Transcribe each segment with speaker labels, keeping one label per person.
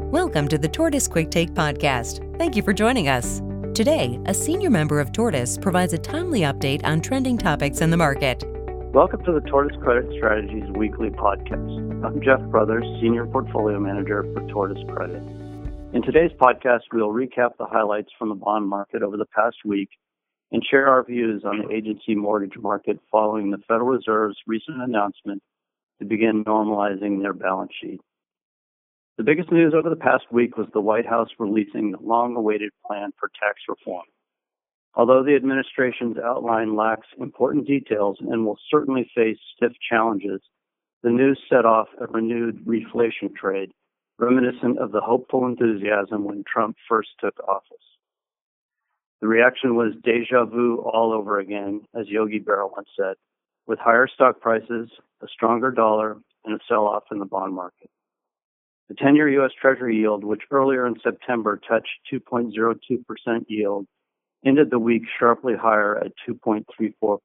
Speaker 1: Welcome to the Tortoise Quick Take podcast. Thank you for joining us. Today, a senior member of Tortoise provides a timely update on trending topics in the market.
Speaker 2: Welcome to the Tortoise Credit Strategies weekly podcast. I'm Jeff Brothers, Senior Portfolio Manager for Tortoise Credit. In today's podcast, we'll recap the highlights from the bond market over the past week and share our views on the agency mortgage market following the Federal Reserve's recent announcement to begin normalizing their balance sheet. The biggest news over the past week was the White House releasing the long-awaited plan for tax reform. Although the administration's outline lacks important details and will certainly face stiff challenges, the news set off a renewed reflation trade, reminiscent of the hopeful enthusiasm when Trump first took office. The reaction was deja vu all over again, as Yogi Berra once said, with higher stock prices, a stronger dollar, and a sell-off in the bond market. The 10-year U.S. Treasury yield, which earlier in September touched 2.02% yield, ended the week sharply higher at 2.34%.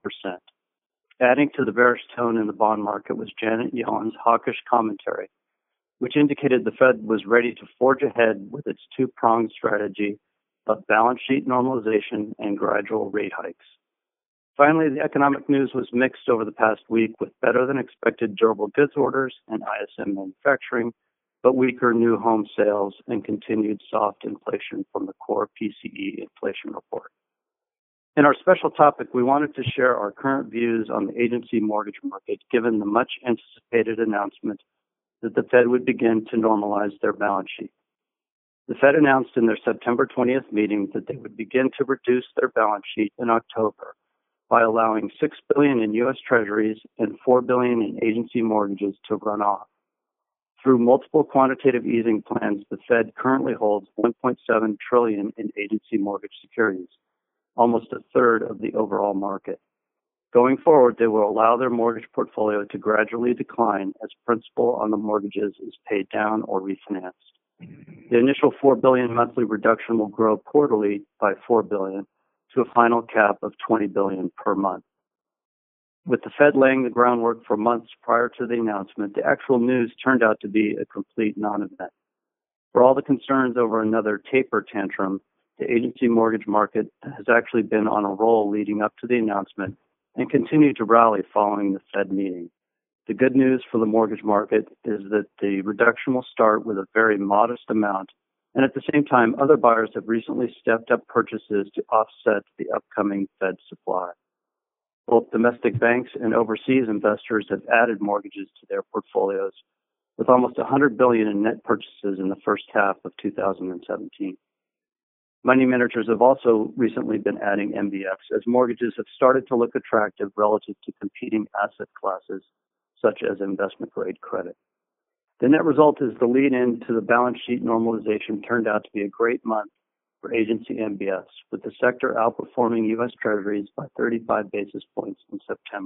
Speaker 2: Adding to the bearish tone in the bond market was Janet Yellen's hawkish commentary, which indicated the Fed was ready to forge ahead with its two-pronged strategy of balance sheet normalization and gradual rate hikes. Finally, the economic news was mixed over the past week with better-than-expected durable goods orders and ISM manufacturing, but weaker new home sales and continued soft inflation from the core PCE inflation report. In our special topic, we wanted to share our current views on the agency mortgage market given the much anticipated announcement that the Fed would begin to normalize their balance sheet. The Fed announced in their September 20th meeting that they would begin to reduce their balance sheet in October by allowing $6 billion in U.S. Treasuries and $4 billion in agency mortgages to run off. Through multiple quantitative easing plans, the Fed currently holds $1.7 trillion in agency mortgage securities, almost a third of the overall market. Going forward, they will allow their mortgage portfolio to gradually decline as principal on the mortgages is paid down or refinanced. The initial $4 billion monthly reduction will grow quarterly by $4 billion to a final cap of $20 billion per month. With the Fed laying the groundwork for months prior to the announcement, the actual news turned out to be a complete non-event. For all the concerns over another taper tantrum, the agency mortgage market has actually been on a roll leading up to the announcement and continued to rally following the Fed meeting. The good news for the mortgage market is that the reduction will start with a very modest amount, and at the same time, other buyers have recently stepped up purchases to offset the upcoming Fed supply. Both domestic banks and overseas investors have added mortgages to their portfolios, with almost $100 billion in net purchases in the first half of 2017. Money managers have also recently been adding MBS as mortgages have started to look attractive relative to competing asset classes, such as investment-grade credit. The net result is the lead-in to the balance sheet normalization turned out to be a great month for agency MBS, with the sector outperforming U.S. Treasuries by 35 basis points in September.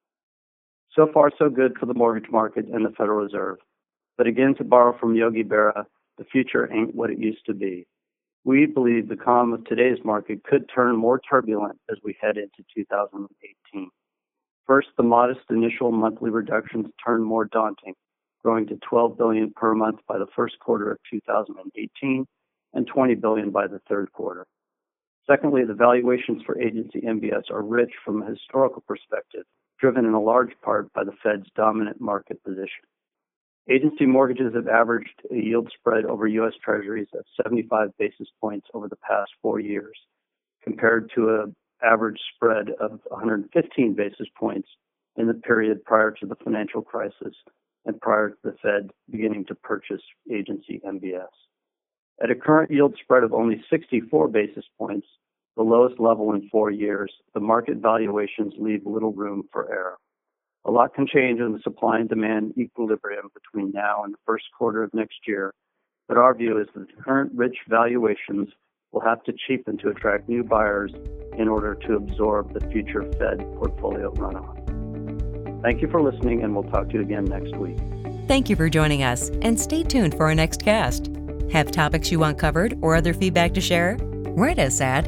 Speaker 2: So far, so good for the mortgage market and the Federal Reserve. But again, to borrow from Yogi Berra, the future ain't what it used to be. We believe the calm of today's market could turn more turbulent as we head into 2018. First, the modest initial monthly reductions turn more daunting, growing to $12 billion per month by the first quarter of 2018 and $20 billion by the third quarter. Secondly, the valuations for agency MBS are rich from a historical perspective, driven in a large part by the Fed's dominant market position. Agency mortgages have averaged a yield spread over U.S. Treasuries of 75 basis points over the past 4 years, compared to an average spread of 115 basis points in the period prior to the financial crisis and prior to the Fed beginning to purchase agency MBS. At a current yield spread of only 64 basis points, the lowest level in 4 years, the market valuations leave little room for error. A lot can change in the supply and demand equilibrium between now and the first quarter of next year, but our view is that the current rich valuations will have to cheapen to attract new buyers in order to absorb the future Fed portfolio runoff. Thank you for listening, and we'll talk to you again next week.
Speaker 1: Thank you for joining us, and stay tuned for our next cast. Have topics you want covered or other feedback to share? Write us at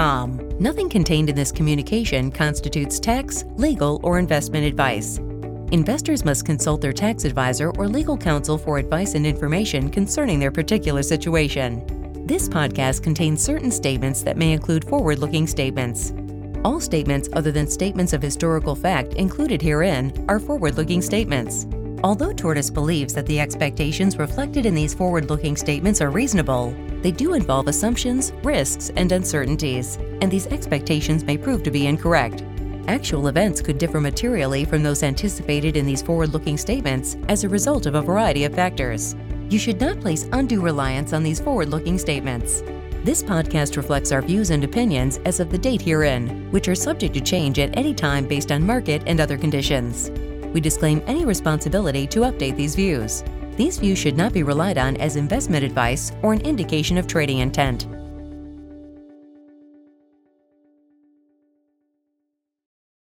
Speaker 1: info@tortoiseinvest.com. Nothing contained in this communication constitutes tax, legal, or investment advice. Investors must consult their tax advisor or legal counsel for advice and information concerning their particular situation. This podcast contains certain statements that may include forward-looking statements. All statements other than statements of historical fact included herein are forward-looking statements. Although Tortoise believes that the expectations reflected in these forward-looking statements are reasonable, they do involve assumptions, risks, and uncertainties, and these expectations may prove to be incorrect. Actual events could differ materially from those anticipated in these forward-looking statements as a result of a variety of factors. You should not place undue reliance on these forward-looking statements. This podcast reflects our views and opinions as of the date herein, which are subject to change at any time based on market and other conditions. We disclaim any responsibility to update these views. These views should not be relied on as investment advice or an indication of trading intent.